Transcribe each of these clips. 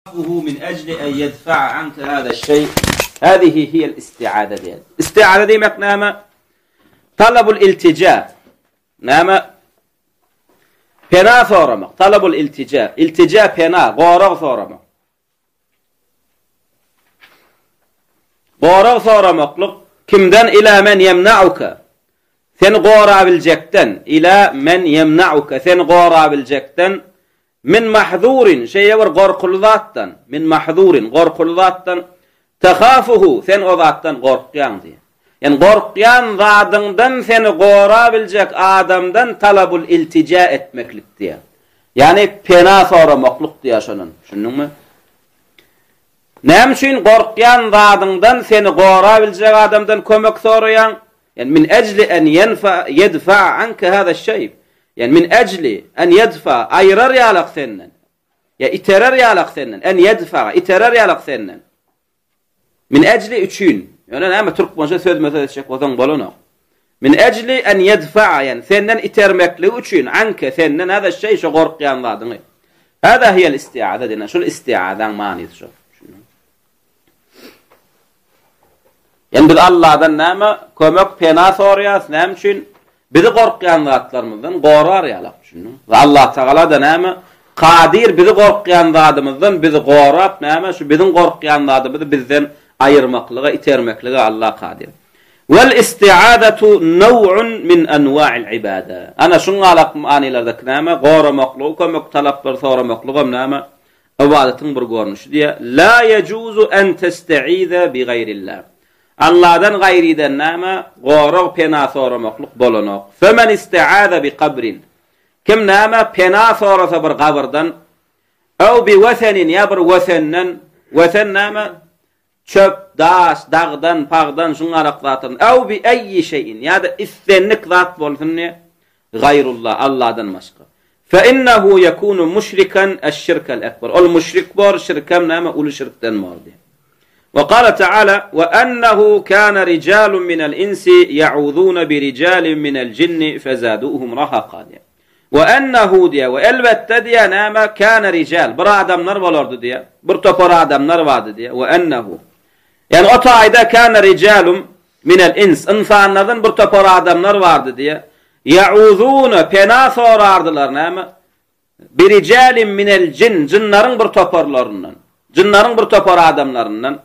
من أجل أن يدفع عنك هذا الشيء. هذه هي الاستعادة دي. استعادة دي مقنامة طلب الالتجاء. نعم بنا ثورمق طلب الالتجاء. التجاء بنا غورغ ثورمق. غورغ ثورمق كمدن إلى من يمنعك ثن غورا بالجكتن إلى من يمنعك ثن غورا بالجكتن من محذور شيء ور غرقلاتن من محذور غرقلاتن تخافه ثن غضاتن غرقيان دي يعني غرقيان ضادندن ثن غورا بالجك آدمدن طلب الالتجاء etmeklik diye yani pena sonra makluk diye şunun mu nemşin غرقيان ضادından seni غورا bilecek adamdan kömek sorayan yani min ecli en yedfa anke hada şey yani min ecli en yedfa ayrar yalak senden ya iterer yalak senden en yedfa iterer yalak senden min ecli üçün yani ama Türk boyunca söz mesela edecek olan bolona min ecli en yedfa yani senden itermekli üçün anke senden hada şey şu korkuyanladın hada hiye isti'ade denen şu isti'adan manisi şu yani biz Allah'dan näme kömek pena sorýas näme üçin bizi gorkýan zatlarymyzdan gorar ýalak düşünün. Ve Allah Taala da näme kadir bizi gorkýan zatymyzdan bizi gorap näme şu bizim gorkýan zatymyzy bizden ayırmaklyga itermeklige Allah kadir. Vel isti'adatu naw'un min anwa'il ibada. Ana şuňa alak manilarda näme goramaklygy kömek talaplar soramaklygy näme ibadetin bir görnüşi diye la yejuzu en testaiza bi gayrillah. Allah'dan gayriden näme goraw pena soramaklyk bolanok. Femen isti'aza bi qabrin. Kim näme pena sorasa bir gabrdan aw bi wasanin ya bir wasannan wasan näme çöp, daş, dağdan, pağdan şunlara zatın aw bi ayyi şeyin ya da istenlik zat bolsun ne gayrullah Allah'dan başka. Fe innehu yekunu müşrikan eş-şirkel ekber. Ol müşrik bor şirkem näme ulu şirkten mordi. وقال تعالى وأنه كان رجال من الإنس يعوذون برجال من الجن فزادوهم رهقا وأنه ديا وألبت ديا ناما كان رجال بر adamlar bolordu diye bir topar adamlar vardı diye وأنه yani o taýda kana rijalum min el-ins insanlardan bir topar adamlar vardı diye yauzuna pena sorardılar näme bir rijalin min el-cin cinnların bir toparlarından cinnların bir topar adamlarından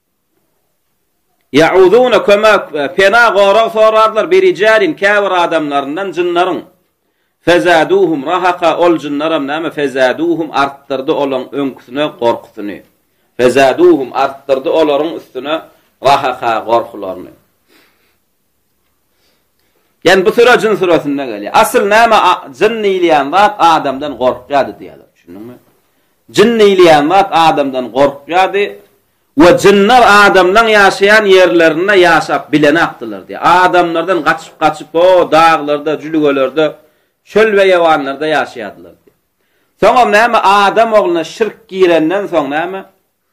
yauduna kama pena gora sorarlar bir rijalin kavir adamlarından cinnların fezaduhum rahaqa ol cinnaram näme fezaduhum arttırdı olan öňküsüne gorkusyny fezaduhum arttırdı olaryň üstüne rahaqa gorkularyny yani bu sura cin surasynda gelýär asl näme jinni ýylýan zat adamdan gorkýardy diýerler düşündiňmi jinni ýylýan zat adamdan gorkýardy ve cinler adamdan yaşayan yerlerine yaşap bilene aktılar diye. Adamlardan kaçıp o dağlarda, cülügelerde, çöl ve yavanlarda yaşayadılar diye. Sonra näme adam oğluna şirk girenden sonra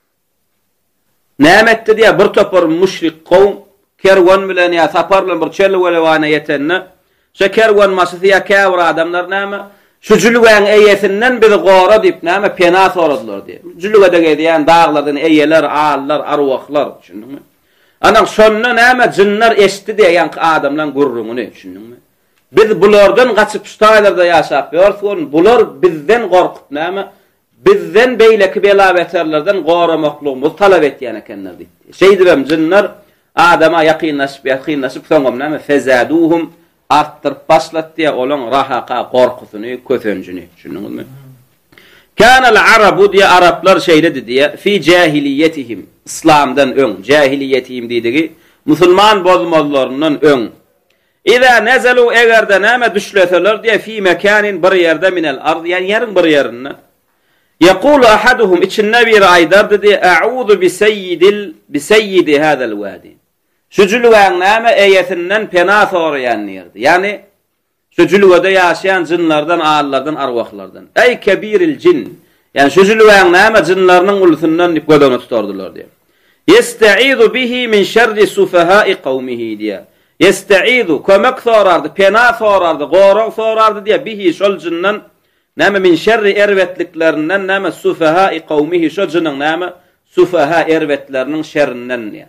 näme etti diye bir topar müşrik kavm kervan bilen ya sapar bilen bir çöl ve yavana yetenne şu kervan maşyty ya kavr adamlar näme şu jülügen eýesinden bizi gora diýip näme pena soradylar diye. Jülügede gediýän dağlardan eýeler, ağlar, arwahlar düşündiňmi? Ana şonda näme jinler eşdi diýen adamlar gurrumuny düşündiňmi? Biz bulardan gaçyp şutaýlarda ýaşap ýörsen, bular bizden gorkup näme? Bizden beýleki bela beterlerden goramaklygy talap etýän ekenler diýdi. Şeýdibem jinler adama ýaqynlaşyp soňam näme fezaduhum arttırıp başlat diye olan rahaqa korkusunu, kötüncünü düşündünüz mü? Kânel arabu diye Araplar şeyledi diye fi cahiliyetihim İslam'dan ön cahiliyetihim dediği Müslüman bozmalarından ön. İza nezelu eğer de näme düşleseler diye fi mekanin bir yerde minel ard yani yerin bir yerinde. Yekulu ahaduhum içinde bir aydar diye a'udhu bi seyyidi hadal vadi. Şücülügen näme eýesinden pena sorayan ýerdi. Yani şücülügede ýaşayan jinlerden, ağallardan, arwahlardan. Ey kebiril cin. Yani şücülügen näme jinlarynyň ulusundan gödöne tutardylar diye. Yestaizu bihi min şerri sufaha'i qawmihi diye. Yestaizu kömek sorardy, pena sorardy, gora sorardy diye bihi şol jinnan näme min şerri ervetliklerinden näme sufaha'i kavmihi şocunyň näme sufaha ervetleriniň şerrinden diýär.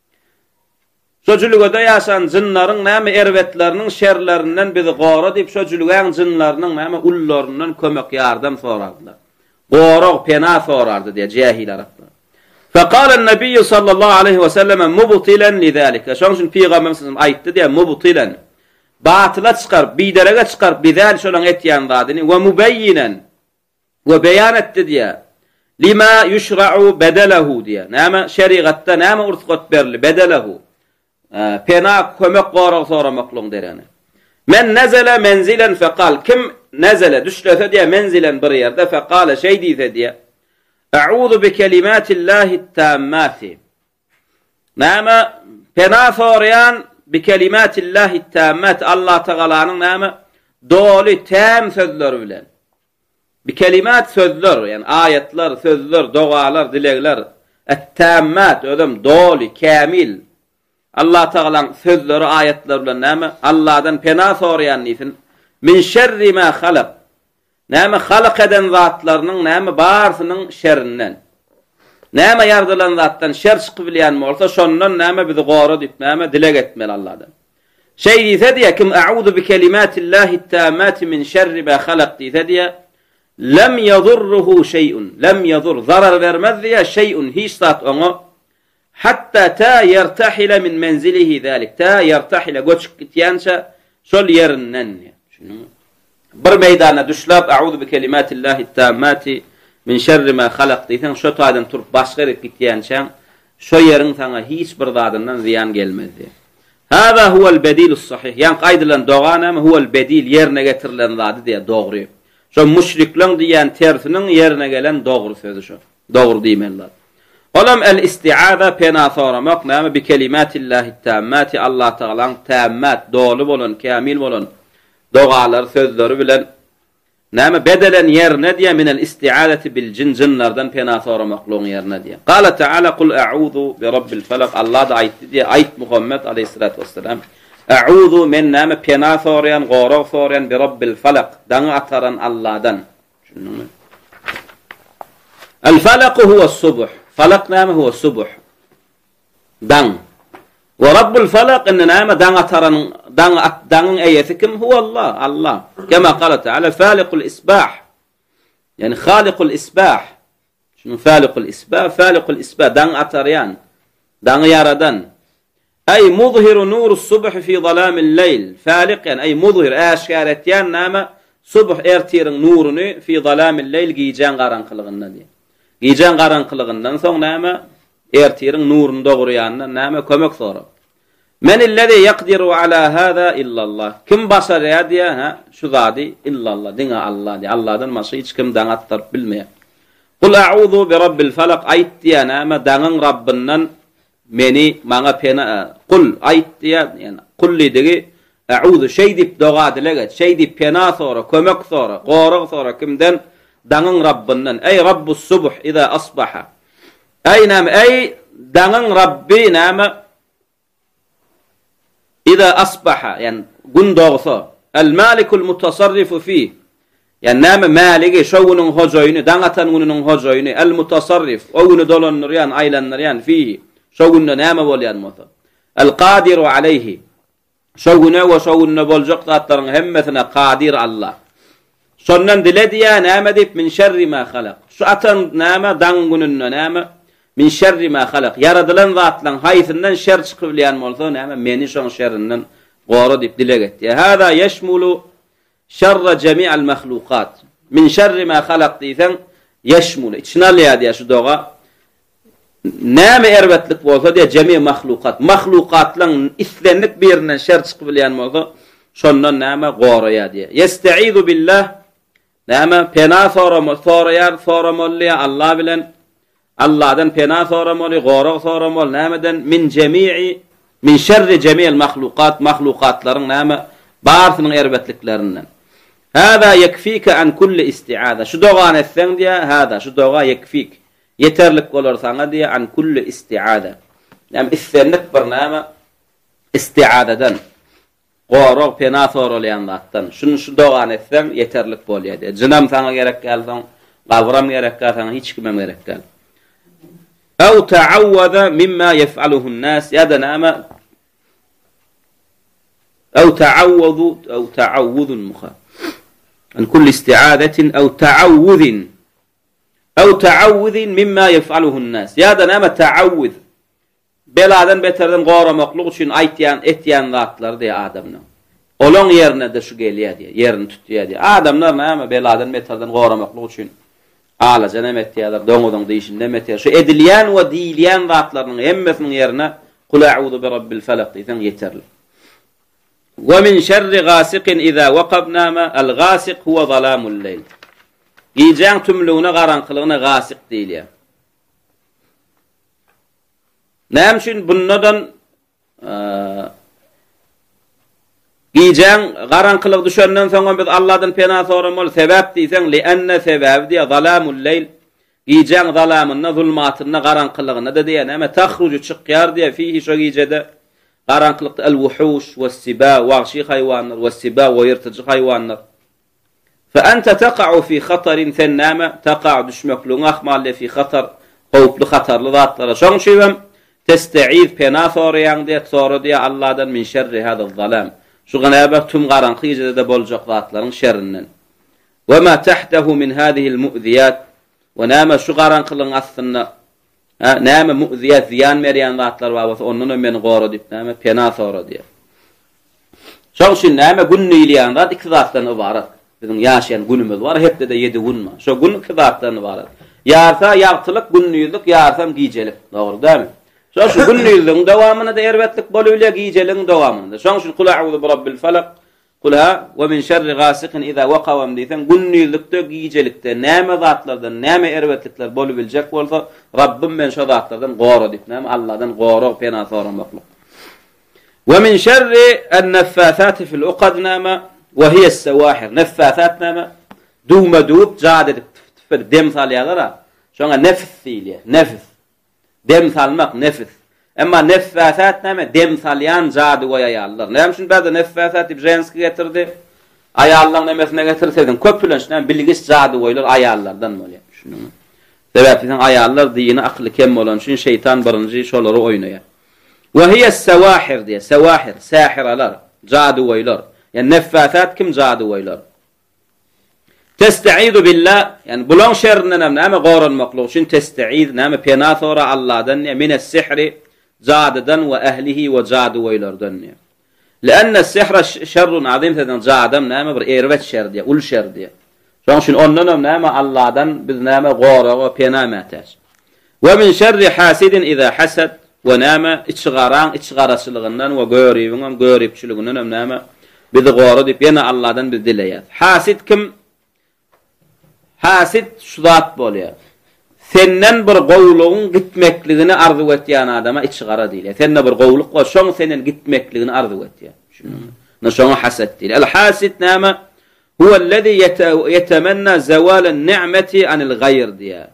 Şojulugda ýaşan jynlaryň näme ervetleriniň şerlerinden bizi gora diýip şojulugan jynlarynyň näme ullaryndan kömek ýardam sorardylar. Gora pena sorardy diýe jahil araplar. Faqala an-nabiy sallallahu aleyhi ve sellem mubtilan lidalika. Şoňşun peýgamberimiz aýtdy diýe mubtilan. Batyla çykar, biderege çykar, bidal şolaň etýän zadyny we mubayyinan we beýan etdi diýe. Lima yushra'u badalahu diýe. Näme şeriatda näme urfat berli badalahu. Pena kömek gora soramaklyň dereni. Men nazala manzilan faqal kim nazala düşlese diye menzilen bir yerde faqala şey diýse diye a'udhu bi kelimatillahi tammati. Näme pena sorayan bi kelimatillahi tammat Allah Taala'nın näme doli tam sözleri bilen. Bi kelimat sözler yani ayetler, sözler, dogalar, dilekler et-tammat ödüm doli, kamil. Allah Taala'nın sözleri, ayetler bilen näme Allah'dan pena sorayan nisin min şerri ma halaq. Näme halaq eden zatlarynyň näme barsynyň şerrinden. Näme yardylan zatdan şer çykyp bilýän bolsa şondan näme bizi gora diýip näme dilek etmeli Allah'dan. Şey diýse diýe kim a'udhu bi kelimatillahi tammati min şerri ma halaq diýse diýe lem yadurruhu şey'un. Lem yadur zarar vermez diýe şey'un hiç zat oňa hatta ta yertahila min menzilihi zalik. Ta yertahila göçüp gitýänçe şol yerinden. Bir meydana düşläp a'udhu bi kelimatillahi tammati min şerri ma halaq diýsen şo taýdan turup başga ýere gitýänçe şo ýeriň saňa hiç bir zadyndan ziyan gelmezdi. Hada huwal bedilus sahih. Ýani gaýdylan dogana huwal bedil ýerine getirilen zady diýe dogry. Şo müşrikleň diýen tersiniň ýerine gelen dogry sözü şo. Dogry diýmenler. Olam el-isti'aza pena soramak näme bi kelimatillahi tammati Allah Taala'nın tammat dolu bolan, kamil bolan dogalar, sözleri bilen näme bedelen ýerine diýe min el-isti'azati bil jinlardan pena soramaklyň ýerine diýe. Qala Taala qul a'udhu bi rabbil falaq. Allah da aýtdy diýe aýt Muhammed aleyhissalatu vesselam. A'udhu men näme pena sorayan, gora sorayan bi rabbil falaq. Daňy ataran Allah'dan. Şunuňmy? El-falaq huwa as-subh. Falaq näme huwa as-subh. Daň. Ve rabbul falaq inna näme daň ataran daňyň eýesi kim? Huwa Allah. Allah. Kema qala Taala faliqul isbah. Yani khaliqul isbah. Şunu faliqul isbah, faliqul isbah daň ataryan. Daň yaradan. Ay muzhiru nurus subh fi zalamil leyl. Faliq yani ay muzhir aşkar etýän näme subh ertiriň nuruny fi zalamil leyl giýjen garanqylygyndan diýe. Giýjen garanqylygyndan soň näme ertiriň nuruny dogurýandan näme kömek sorap. Men illezi yaqdiru ala hada illa Allah. Kim başar diýe ha şu zady illa Allah diňe Allah diýe. Allahdan başga hiç kim daň atdyryp bilmeýär. Qul a'udhu bi rabbil falaq ayt diýe näme daňyň Rabbinden meni maňa pena qul ayt diýe yani qulli digi a'udhu şey dip doga dileget şey dip pena sora kömek sora gorug sora kimden daňyň Rabbinden ey rabbus subh iza asbaha ey näme ey daňyň Rabbi näme iza asbaha yani gün dogsa el malikul mutasarrifu fi yani näme maligi şowunyň hojaýyny daň atan gününiň hojaýyny el mutasarrif o günü dolanýan aýlanýan fi şowunda näme bolýan mota el qadiru alayhi şowuna we şowunda boljak zatlaryň hemmesine qadir Allah şondan dilediýä näme dip min şerri ma halaq şu atan näme daň gününden näme min şerri ma halaq yaradylan zatlaryň haýsyndan şer çykyp bilýän bolsa näme meni şoň şerrinden gora dip dilek etdi. Hada yeşmulu şerra jemi'al mahluqat. Min şerri ma halaq diýsen yeşmulu içnalýa diýe şu doga näme erwetlik bolsa diýe jemi' mahluqat. Mahluqatlaryň islenlik birinden şer çykyp bilýän bolsa şondan näme goraýa diýe. Yestaizu billah näme pena soramally Allah bilen Allah'dan pena soramally, gora soramally nämeden min şerri jemi'il mahluqat mahluqatlaryň näme barsynyň erwetliklerinden. Hada yekfika an kulli isti'aza. Şu dogany etseň diýe hada şu doga yekfik. Yeterlik bolar sana diye an kulli isti'ada. Yani istenlik bir näme isti'adadan. Gorog pena sorulayan zatdan. Şunu şu dogan etsen yeterlik bolýar. Jynam sana gerek gelsen, gawram gerek gelsen hiç kimem gerek gel. Aw ta'awwada mimma yef'aluhu an-nas yadanama aw ta'awwudun mukha. An kulli isti'adatin aw ta'awwudin mimma yef'aluhu an-nas. Yadanama ta'awwud beladan beterden goramaklyk üçin etýän zatlar diýe adamlar. Olan yerine de şu gelýär diýe, yerini tutýar diýe. Adamlar näme beladan beterden goramaklyk üçin alajan emetýärler, doňudan diýişinde emetýär. Şu edilýän we diýilýän zatlaryň hemmesiniň yerine kul a'udhu bi rabbil falaq diýsen yeterli. Wa min şerri gasiqin iza waqabna ma al-gasiq huwa zalamul leyl. Gijäň tümlüğüne garanqylygyna gasiq diýilýär. Näme üçin bundan gijäň garanqylyk düşenden soň biz Allahdan pena soramol sebäp diýsen li anna sebäb diýe zalamul leyl. Gijäň zalamyna, zulmatyna, garanqylygyna da diýen ama tahruju çykýar diýe fihi şo gijede garanqylykda el-wuhush was-siba wahşi haywanlar was-siba we ýyrtyjy haywanlar. Fa anta taqa'u fi khatarin thanama taqa'u düşmekliğin ahmalle fi khatar howply hatarly zatlara. Şoň şeýem testaiz pena sorayan diye soru diye Allah'dan min şerri hada zalam. Şu ganabe tüm garanqy ýerde de boljak zatlaryň şerrinden. Ve ma tahtahu min hadihi al-mu'ziyat ve nama şu garanqylygyň aslynda nama mu'ziyat ziyan berýän zatlar bar, ondan meni gora dip nama pena sora diye. Şoň şu nama günniýän zat iki zatdan ibarat. Bizim ýaşaýan günümüz bar, hepde de 7 gün bar. Şo gün iki zatdan ibarat. Ýarsa ýagtylyk günniýlik, ýarsam gijelik. Dogry dämi? Şu günniýligiň dowamyna da erwetlik bolýar, gijeligiň dowamynda. Şoň şu kul a'udhu bi rabbil falaq, kulha we min şerri gasiqin iza waqawa diýsen günniýlikde, gijelikde näme zatlardan, näme erwetlikler bolup biljek bolsa, Rabbim men şo zatlardan gora diýip, näme Allahdan gora pena soramaklyk. Ve min şerri en-naffasati fil uqad nama ve hiye es-sawahir. Naffasat nama duma dup jadedip dem salýarlar. Şoňa nefs diýilýär, nefs. Dem salmak nefis. Emma neffasat näme? Dem salyan jady we ayallar. Näme üçin bäze neffasat diýip jenski getirdi? Ayallar nämesine getirseň köpülençden bilgis jady weýlar ayallardan bolýar. Şunu. Sebäpden ayallar diýini akly kem bolan üçin şeytan birinji şolary oýnaýar. Ve hiye es-sawahir diýe. Sawahir, sahiralar, jady weýlar. Yani neffasat kim jady weýlar? Testaizu billah, yani bulan şerrinden näme goranmaklyk üçin testaiz näme pena sora Allahdan min es-sihri jaddan we ahlihi we jadu weýlardan. Lianna es-sihra şerrun azim tadan jadam näme bir erwet şer diýe, ul şer diýe. Şoň üçin ondan näme Allahdan biz näme gora we pena mätäç. Ve min şerri hasidin iza hasad we näme içgaraçylygyndan we göripçiliginden näme biz gora diýip ýene Allahdan biz dileýär. Hasid kim? Hasid şu zat bolýar. Senden bir gowlugyň gitmekligini arzu etýän adama içgara diýilýär. Sende bir gowluk bar, şoň senden gitmekligini arzu etýär. Şunu şoňa hasad diýilýär. El-hasid näme? Huwa allazi yatamanna zawal an-ni'mati anil gayr diýär.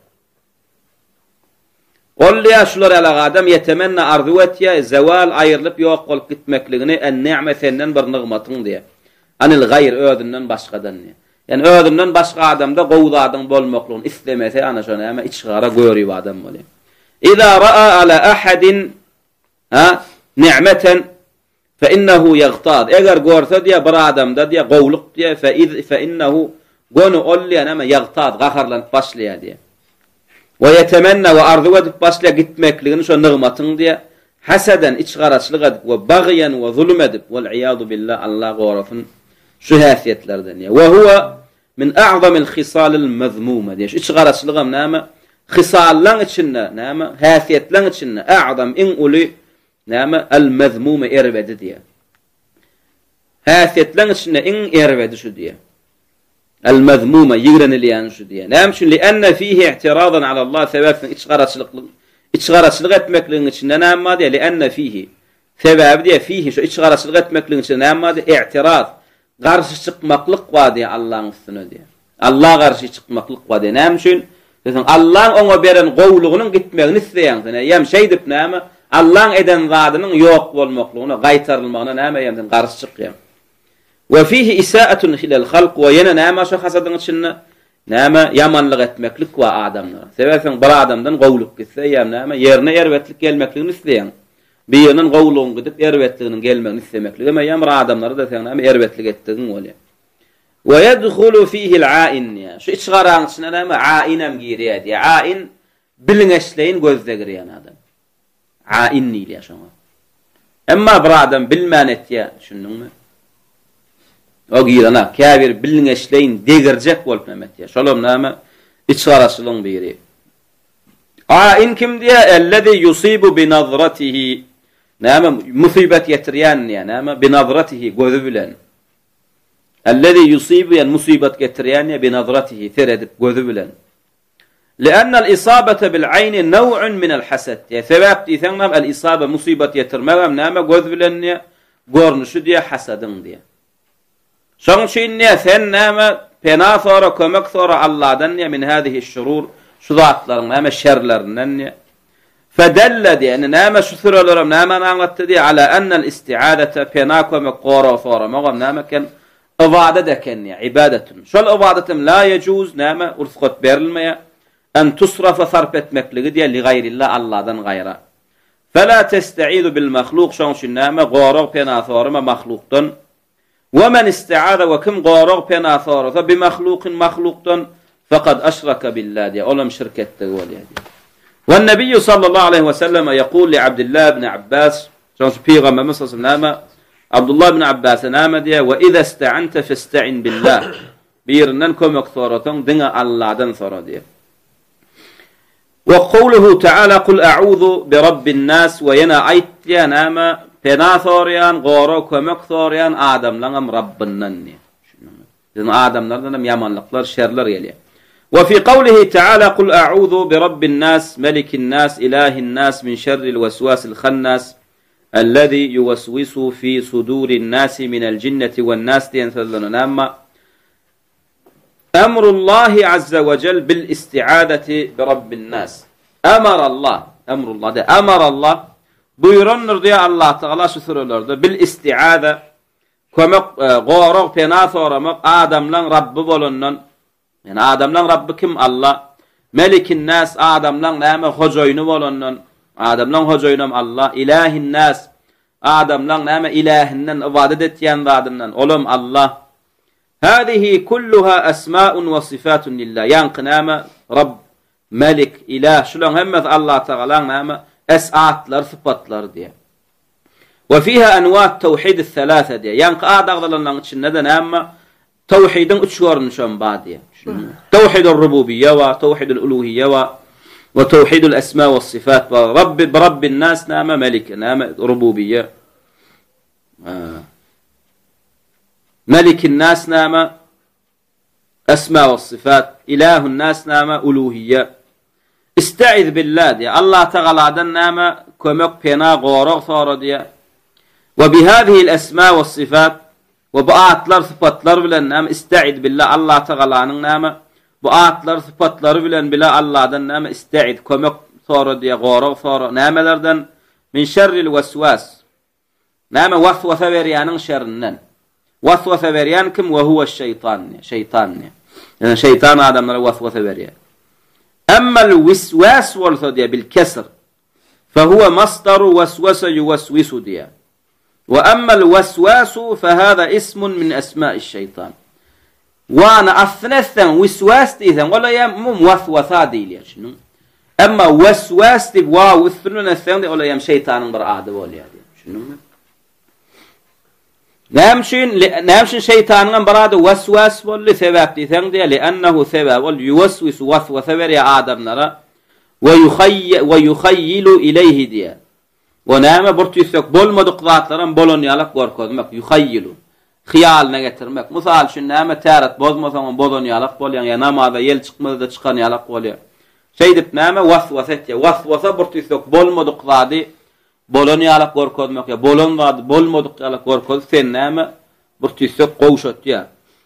Olýar şular ala adam yatamanna arzu etýär zawal aýrylyp ýok bolup gitmekligini en-ni'me senden bir nigmatyň diýär. Anil gayr ödünden başgadan diýär. Yani ödümden başga adamda gowdadyň bolmaklygyny islemese ana şonu ama içgara görýär adam bolýar. İza ra'a ala ahadin ni'meten fa innahu yaghtad. Eger görse diýe bir adamda diýe gowluk diýe fa innahu gonu olýan ama yaghtad gaharlanyp başlaýar diýe. Ve yetemenna ve arzu edip başlaýar gitmekligini şo nigmatyň diýe hasadan içgaraçlyk edip we bagyan we zulm edip vel iyadu billah Allah gorafyn şu häsiýetlerden ya. Ve huwa min a'zamil khisalil mazmuma diýär. İçgaraçlygam näme? Khisallaň içinde näme? Häsiýetlaň içinde a'zam in uli näme? El mazmuma erwedi diýär. Häsiýetlaň içinde in erwedi şu diýär. El mazmuma ýigrenilýän şu diýär. Näme üçin li anna fihi i'tiradan ala Allah sebäpden içgaraçlyk etmekligiň içinde näme diýär? Li anna fihi sebäbi diýär fihi şu içgaraçlyk etmekligiň içinde näme diýär? I'tirad garşy çykmaklyk wa diýär Allahyň üstüne diýär. Allah garşy çykmaklyk wa diýär. Näme üçin? Desin Allah oňa beren gowlugynyň gitmegini isleýän. Ýa şey dip näme? Allah eden zadynyň ýok bolmaklygyna, gaýtarylmagyna näme ýa-da garşy çykýar. وفيه إساءة إلى الخلق وينا نعم شو حسدنا شنّا نعم يمان لغت مكلك وآدمنا سبب بر آدمدن قولك كثير نعم يرنا يروتلك gelmekliğini isteyen birinin qowluğun gidip erwetliginin gelmegini istemekliği ama yamr adamları da sen erwetlik ettiğin oluyor. Ve yedhulu fihi al-ain ya. Şu içgaran içine ama ainem giriyor diye. Ain bilinçleyin gözde giriyen adam. Ain neyli yaşama. Amma bir adam bilmenet ya şunun mu? O girana kâbir bilinçleyin degircek bolup memet ya. Şolum nama içgarasılığın biri. Ain kim diye? Ellezî yusibu bi nazratihi. Nama musibet getiriyen ya. Nama bi nazratihi gözü bilen. Ellezî yusibu yani musibet getiriyen ya bi nazratihi teredip gözü bilen. لأن الإصابة بالعين نوع من الحسد. يعني سبب تيثنم الإصابة مصيبة يترمغم نعم قوذ بلن قرنشو دي حسدن دي. شون شين سن نعم بنا ثورة كمك ثورة الله دن من هذه الشرور شضاعتلر نعم شرلرن. فدل دي أن نعم شثر لرم نعم نعمت دي على أن الاستعادة بنا كمك قورة ثورة مغم نعم كان إبادة كان عبادة. شو الإبادة لا يجوز نعم أرثقت بيرلمية أن تصرف صرف etmekliği diye لغير الله Allah'dan gayra. فلا تستعيذ بالمخلوق شون شنامة غارق بناثارما مخلوقتن ومن استعاذ وكم غارق بناثارة بمخلوق مخلوقتن فقد أشرك بالله دي أولم شركة تقولي دي. والنبي صلى الله عليه وسلم يقول لعبد الله بن عباس شون بيغم مصر نامة عبد الله بن عباس نامة دي وإذا استعنت فاستعن بالله بيرننكم اكثارتن دنا الله دن ثرا دي. وقوله تعالى قل أعوذ برب الناس وينا أيت يا ناما بناثوريان غورك ومكثوريان آدم لنم رب النني لأن آدم لنم يمان لقلر شرلر يلي. وفي قوله تعالى قل أعوذ برب الناس ملك الناس إله الناس من شر الوسواس الخناس الذي يوسوس في صدور الناس من الجنة والناس تنثلنا ناما أمر الله عز وجل بالاستعادة برب الناس. أمر الله ده أمر الله buyurun diye Allah Teala şu sorularda بالاستعادة كما غورق pena soramak adamlan Rabbi bolundan yani adamlan Rabbi kim Allah melikin nas adamlan näme hojoynu bolundan adamlan hojoynum Allah ilahin nas adamlan näme ilahinden ibadet etýän zadından olum Allah. هذه كلها أسماء وصفات لله ينقنامة رب ملك إله شلون همث الله تعالى نامة أسعاتلر صفاتلر دي وفيها أنواع توحيد الثلاثة دي ينق أعدغ لنا نشنده نامة توحيد أتشور نشان بعد توحيد الربوبية وتوحيد الألوهية وتوحيد الأسماء والصفات برب الناس نامة ملك نامة ربوبية ملك الناس نام أسماء والصفات إله الناس نام ألوهية. استعذ بالله دي الله تعالى نام كمك بنا غورق ثار دي وبهذه الأسماء والصفات وبآتلر صفاتلر بلن نام استعذ بالله الله تعالى نام بآتلر صفاتلر بلن بلا الله دن نام استعذ كمك ثار دي غورق ثار نام لردن من شر الوسواس نام وسوسة بريان شرنن وسوسة بريان كم وهو الشيطان يعني شيطان آدم وسوسة بريان. أما الوسواس والثدية بالكسر فهو مصدر وسوس يوسوس ديا وأما الوسواس فهذا اسم من أسماء الشيطان وأنا أثنثا وسواس إذن ولا يم وسوسة دي شنو أما وسواس واو اثنون الثاني ولا يم شيطان برآد ولا شنو نامشين شيطان براد وسواس ولا سبب تثني لأنه سبب ويوسوس وسوسة بري آدم نرى ويخيل إليه ديا ونام برتيسك بول مدقات لرم بولون يالك وركض مك يخيل خيال نجتر مك مثال شن نام تارت بود مثلا بولون يالك بول يعني نام هذا يلشق ماذا تشقن يالك بول شيء دبنامه وسوسة برتيسك بول مدقات دي bolon yalak gorkozmak ya bolon vad bol moduk yalak gorkoz sen näme burtisek qowşat ya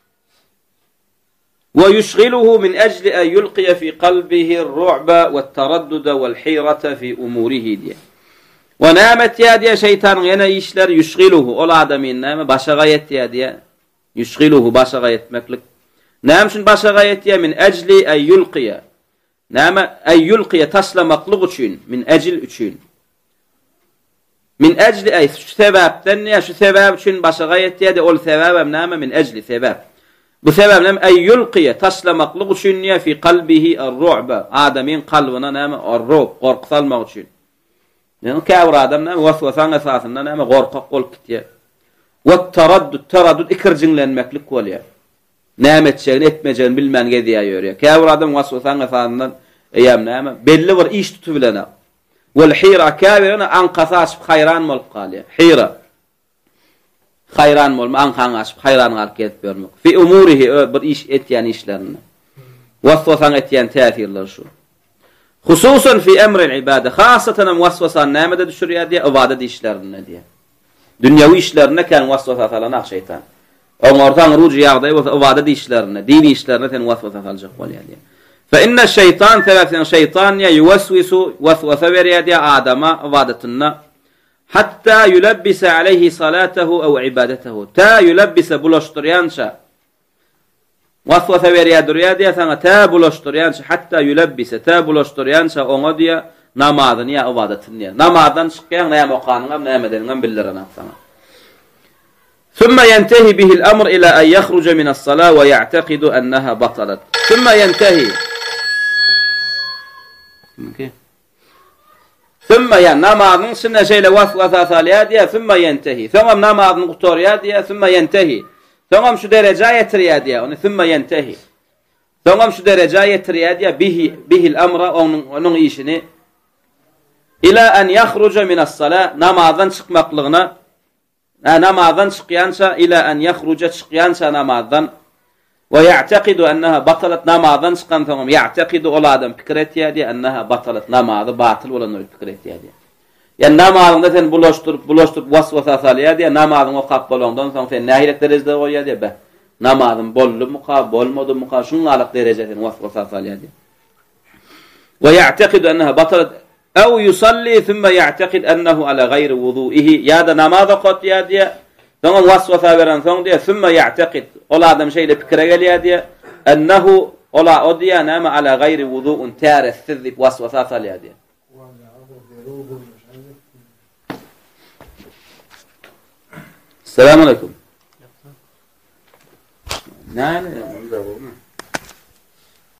ve yushghiluhu min ajli an yulqiya fi qalbihi ar-ru'ba wat-taraddud wal-hirata fi umurihi diye ve nämet ya diye şeytan yana işler yushghiluhu ol adamin näme başa gayet ya diye Yüşgiluhu başaga etmeklik. Näme üçin başaga etýär? Min ejli ay yulqiya. Näme ay yulqiya taslamaklyk üçin, min ejil üçin. Min ejli ay şu sebäpden ya şu sebäp üçin başaga etýär, ol sebäp näme min ejli sebäp. Bu sebäp näme ay yulqiya taslamaklyk üçin ya fi qalbihi ar-ru'ba. Adamın kalbyna näme ar-ru'b, gorku salmak üçin. Yani käbir adam näme waswasan esasında näme gorkak bolup gitýär. Ve taraddud ikirjinlenmeklik bolýar. Näme etjegini etmejegini bilmän gezýär ýörýär. Käbir adam waswasan esasyndan eýem näme belli bir iş tutubilene. Wal hira käbirine anqasa açyp hayran bolup galýar. Hira hayran bolma anqan açyp hayran galyp getip bermek. Fi umurihi bir iş etýän işlerini. Waswasan etýän täsirler şu. Hususan fi emril ibade, hasatan waswasan näme de düşürýär diye ibadet işlerine diye. Dünýäwi işlerine kan waswasa salan şeytan. Onlardan rucu ýagdaý bolsa ibadet işlerine, dini işlerine ten waswasa saljak bolýar diye. Fa inna şeytan thalathan şeytan ya yuwaswisu waswasa berýär diye adama ibadetinne hatta yulabbisa aleyhi salatahu aw ibadatahu. Ta yulabbisa bulaşdyrýança waswasa berýär diye sana ta bulaşdyrýança hatta yulabbisa ta bulaşdyrýança oňa diye namazyny ya ibadetini. Namazdan çykýan näme okanyňam näme deniňam bildiren sana. ثم ينتهي به الأمر إلى أن يخرج من الصلاة ويعتقد أنها بطلت. ثم ينتهي. ثم يعني namazın sünne şeyle vasvasa saliyadiye ثم ينتهي. Sonra namazın qutoriyadiye ثم ينتهي. Sonra şu dereceye yetiriyadiye onu ثم ينتهي. Sonra şu dereceye yetiriyadiye bihil amra onun işini ila en yahruca min as-salah namazdan çıkmaklığına namazdan çıkyansa ila en yahruca çıkyansa namazdan ve ya'taqidu ennaha batalat namazdan çıkan tamam ya'taqidu ol adam fikir etýär ennaha batalat namazı batıl bolanlar fikir etýär. Yani namazında sen bulaştırıp vasvasa salýar diye namazın o kap bolandan soň sen nähilek derejede goýar diye be. Namazın bollu mu ka bolmady mu ka şuň galyk derejeden vasvasa salýar diye. Ve ya'taqidu ennaha batalat أو يصلي ثم يعتقد أنه على غير وضوئه يا ده نماذا قط يا دي ثم وسوسة بران ثم يعتقد ولا آدم شيء لفكرة يا دي أنه ولا أدي نام على غير وضوء تارث ذي وسوسة يا دي. السلام عليكم. نعم